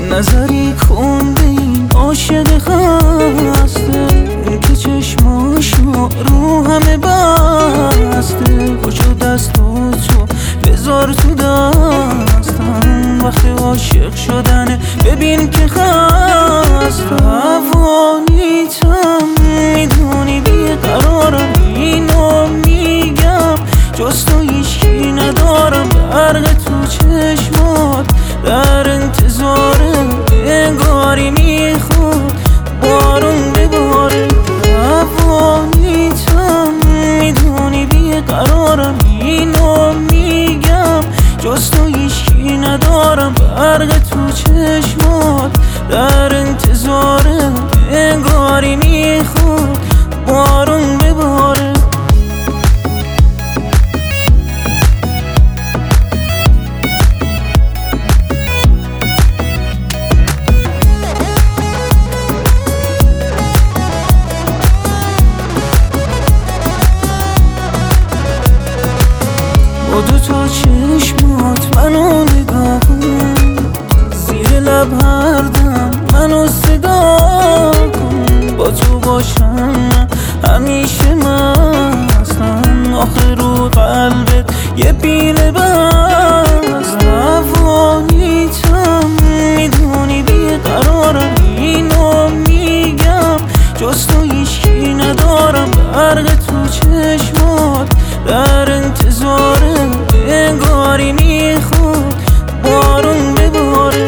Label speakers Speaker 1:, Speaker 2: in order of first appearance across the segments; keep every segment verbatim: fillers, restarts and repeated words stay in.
Speaker 1: نظری کن به این عاشق خسته، اون که چشماشو رو همه بسته. پاشو دستو تو بذار تو دستم، وقت عاشق شدنه ببین که خسته. روانیتم میدونی بیقرارم، اینو میگم جز تو هیچکی ندارم. برق تو چشمات در انتظارم، انگاری میخواد بارون بباره. روانیتم میدونی بیقرارم، اینو میگم جز تو هیچکی ندارم. برق تو چشمات در انتظارم، انگاری میخواد بارون بباره. با دو تا چشمات منو نگاه کن، زیر لب هر دم منو صدا کن. با تو باشم همیشه مستم، آخه رو قلبت یه پیله بست. روانیتم میدونی بیقرارم، اینو میگم جز تو هیچکی ندارم. برق تو چشمات در انتظارم، انگاری میخواد بارون بباره.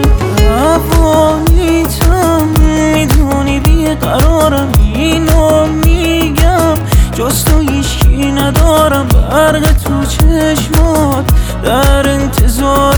Speaker 1: روانیتم میدونی بیقرارم، اینو میگم جز تو هیچکی ندارم. برق تو چشمات در انتظار